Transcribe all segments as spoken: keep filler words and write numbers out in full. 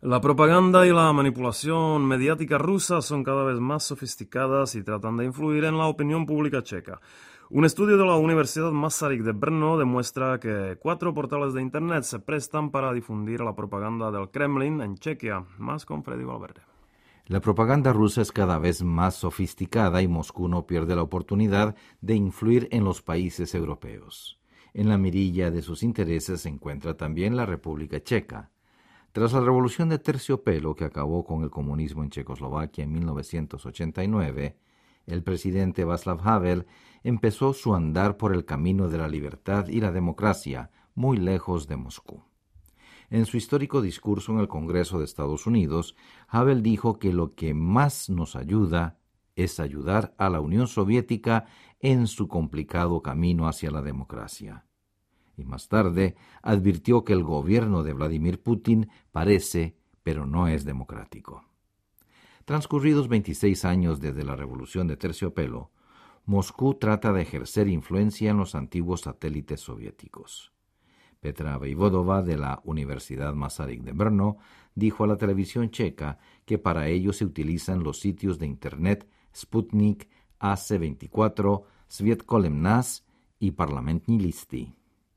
La propaganda y la manipulación mediática rusa son cada vez más sofisticadas y tratan de influir en la opinión pública checa. Un estudio de la Universidad Masaryk de Brno demuestra que cuatro portales de Internet se prestan para difundir la propaganda del Kremlin en Chequia. Más con Freddy Valverde. La propaganda rusa es cada vez más sofisticada y Moscú no pierde la oportunidad de influir en los países europeos. En la mirilla de sus intereses se encuentra también la República Checa. Tras la revolución de terciopelo que acabó con el comunismo en Checoslovaquia en mil novecientos ochenta y nueve, el presidente Václav Havel empezó su andar por el camino de la libertad y la democracia, muy lejos de Moscú. En su histórico discurso en el Congreso de Estados Unidos, Havel dijo que lo que más nos ayuda es ayudar a la Unión Soviética en su complicado camino hacia la democracia. Y más tarde advirtió que el gobierno de Vladimir Putin parece, pero no es democrático. Transcurridos veintiséis años desde la revolución de terciopelo, Moscú trata de ejercer influencia en los antiguos satélites soviéticos. Petra Vejvodová, de la Universidad Masaryk de Brno, dijo a la televisión checa que para ello se utilizan los sitios de Internet Sputnik, A C veinticuatro, Svět kolem nás y Parlamentní listy.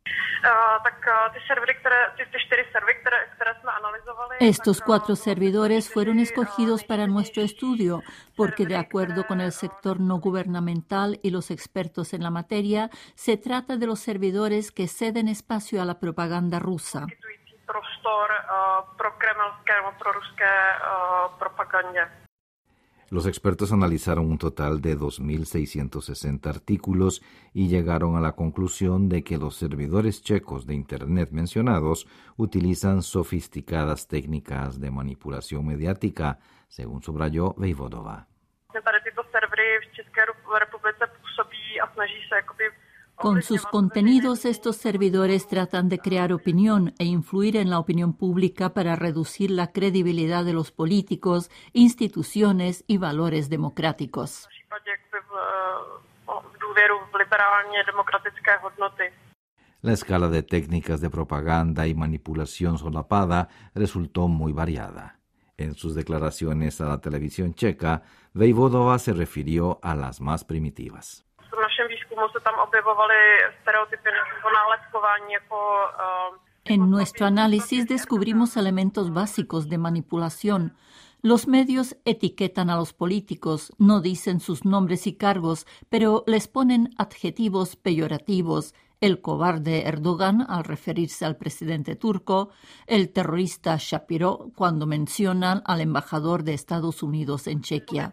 Estos cuatro servidores fueron escogidos para nuestro estudio porque, de acuerdo con el sector no gubernamental y los expertos en la materia, se trata de los servidores que ceden espacio a la propaganda rusa. Los expertos analizaron un total de dos mil seiscientos sesenta artículos y llegaron a la conclusión de que los servidores checos de Internet mencionados utilizan sofisticadas técnicas de manipulación mediática, según subrayó Vejvodová. Con sus contenidos, estos servidores tratan de crear opinión e influir en la opinión pública para reducir la credibilidad de los políticos, instituciones y valores democráticos. La escala de técnicas de propaganda y manipulación solapada resultó muy variada. En sus declaraciones a la televisión checa, Vejvodová se refirió a las más primitivas. En nuestro análisis descubrimos elementos básicos de manipulación. Los medios etiquetan a los políticos, no dicen sus nombres y cargos, pero les ponen adjetivos peyorativos. El cobarde Erdogan al referirse al presidente turco, el terrorista Shapiro cuando mencionan al embajador de Estados Unidos en Chequia.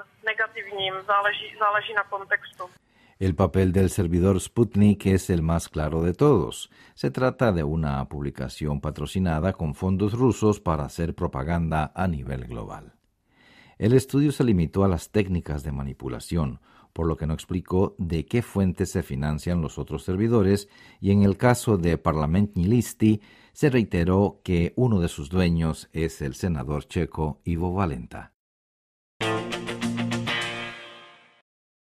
El papel del servidor Sputnik es el más claro de todos. Se trata de una publicación patrocinada con fondos rusos para hacer propaganda a nivel global. El estudio se limitó a las técnicas de manipulación, por lo que no explicó de qué fuentes se financian los otros servidores, y en el caso de Parlamentní listy se reiteró que uno de sus dueños es el senador checo Ivo Valenta.